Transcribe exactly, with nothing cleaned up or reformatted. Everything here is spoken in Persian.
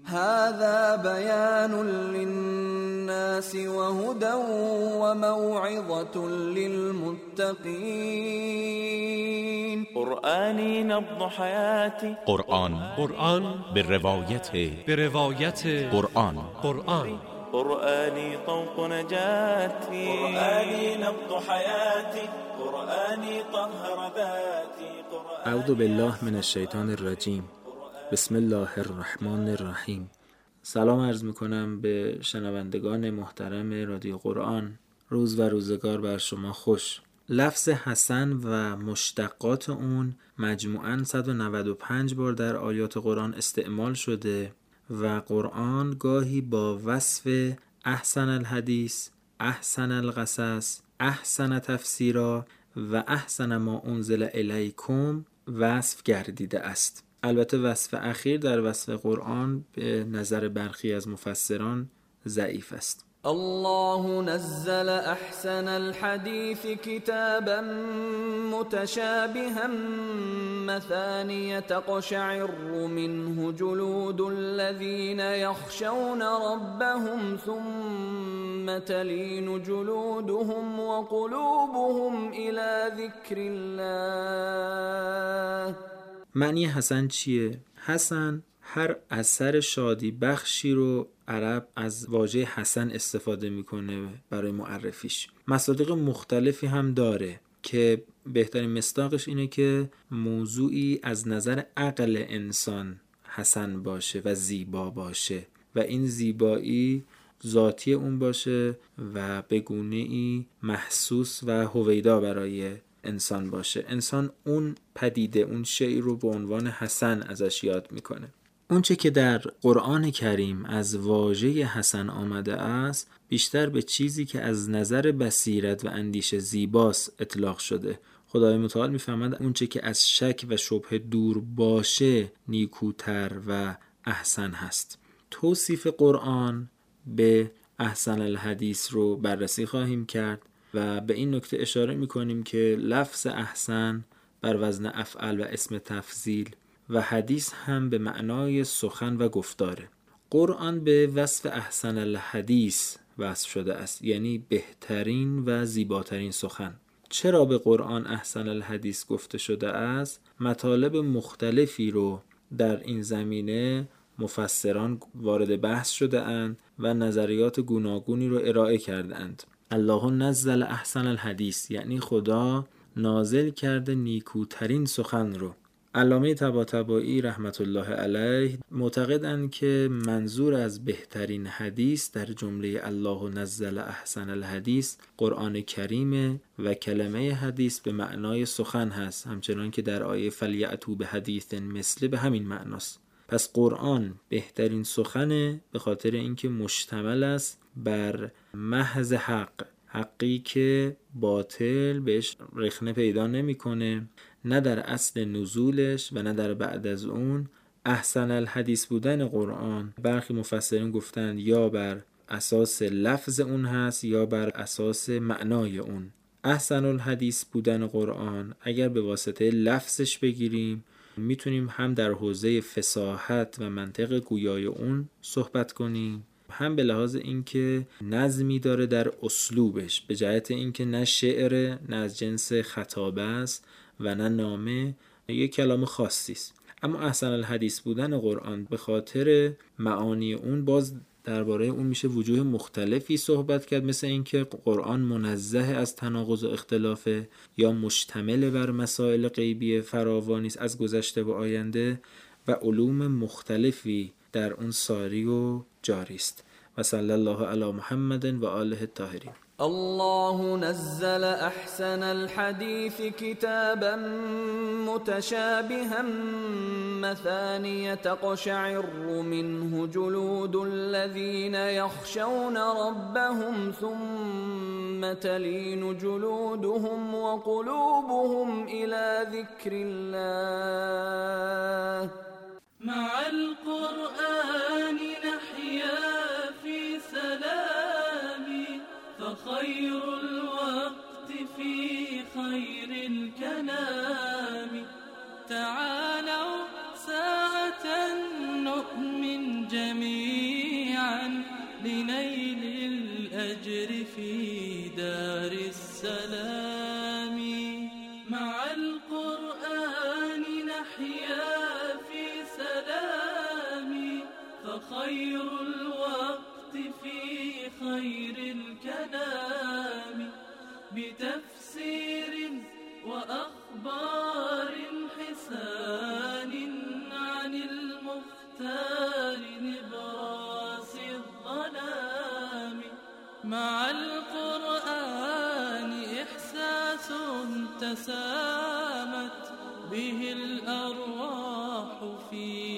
هذا بيان للناس وهدى وموعظة للمتقين. قرآنی نبض حیاتی، قرآن قرآن به روایت به روایت قرآن قرآن قرآنی طوق نجاتی، قرآنی نبض حیاتی، قرآنی طهر ذاتی. اعوذ بالله من الشیطان الرجیم. بسم الله الرحمن الرحیم. سلام عرض میکنم به شنوندگان محترم رادیو قرآن. روز و روزگار بر شما خوش. لفظ حسن و مشتقات اون مجموعاً صد و نود و پنج بار در آیات قرآن استعمال شده و قرآن گاهی با وصف احسن الحدیث، احسن القصص، احسن تفسیرا و احسن ما انزل الیکم وصف گردیده است. البته وصف اخیر در وصف قرآن به نظر برخی از مفسران ضعیف است. الله نزل احسن الحديث كتابا متشابها مثانية تقشعر منه جلود الذين يخشون ربهم ثم تلين جلودهم وقلوبهم إلى ذكر الله. معنی حسن چیه؟ حسن هر اثر شادی بخشی رو عرب از واژه حسن استفاده میکنه برای معرفیش. مصادیق مختلفی هم داره که بهترین مصداقش اینه که موضوعی از نظر عقل انسان حسن باشه و زیبا باشه و این زیبایی ذاتی اون باشه و به گونه‌ای محسوس و هویدا برای انسان باشه. انسان اون پدیده، اون شیء رو به عنوان حسن ازش یاد میکنه. اون چه که در قرآن کریم از واژه حسن آمده است بیشتر به چیزی که از نظر بصیرت و اندیشه زیباست اطلاق شده. خدای متعال میفهمد اون چه که از شک و شبهه دور باشه نیکوتر و احسن هست. توصیف قرآن به احسن الحدیث رو بررسی خواهیم کرد و به این نکته اشاره میکنیم که لفظ احسن بر وزن افعل و اسم تفضیل و حدیث هم به معنای سخن و گفتاره. قرآن به وصف احسن الحدیث وصف شده است، یعنی بهترین و زیباترین سخن. چرا به قرآن احسن الحدیث گفته شده است؟ مطالب مختلفی رو در این زمینه مفسران وارد بحث شده اند و نظریات گوناگونی رو ارائه کرده اند. الله نزل احسن الحدیث یعنی خدا نازل کرده نیکوترین سخن رو. علامه طباطبایی رحمت الله علیه معتقدند که منظور از بهترین حدیث در جمله الله نزل احسن الحدیث قرآن کریمه و کلمه حدیث به معنای سخن هست، همچنان که در آیه فلیأتوا بحدیث مثله به همین معناست. پس قرآن بهترین سخنه به خاطر اینکه مشتمل است بر محض حق، حقی که باطل بهش رخنه پیدا نمیکنه، نه در اصل نزولش و نه در بعد از اون. احسن الحدیث بودن قرآن برخی مفسرین گفتند یا بر اساس لفظ اون هست یا بر اساس معنای اون. احسن الحدیث بودن قرآن اگر به واسطه لفظش بگیریم میتونیم هم در حوزه فصاحت و منطق گویای اون صحبت کنیم، هم به لحاظ اینکه نظمی داره در اسلوبش، به جهت اینکه نه شعر، نه از جنس خطابه است و نه نامه، یک کلام خاصی است. اما احسن الحدیث بودن قرآن به خاطر معانی اون باز درباره اون میشه وجوه مختلفی صحبت کرد، مثل اینکه قرآن منزه از تناقض و اختلافه یا مشتمل بر مسائل غیبی فراوانی است از گذشته و آینده و علوم مختلفی در اون ساری و جاری است. و صلی الله علی محمد و آله الطاهرین. الله نزل احسن الحديث كتابا متشابها مثانية تقشعر منه جلود الذين يخشون ربهم ثم تلين جلودهم وقلوبهم إلى ذكر الله. مع القرآن نحيا في سلام فخير الوقت في خير الكلام. تعالوا ساعة نؤمن نؤمن جميعا لنيل الأجر في دار السلام. مع القرآن نحيا في سلام، فخير الوقت في خير الكلام، بتفسير وأخبار حسان عن المختار نبراس الظلام. مع القرآن إحساس تسامت به الأرواح في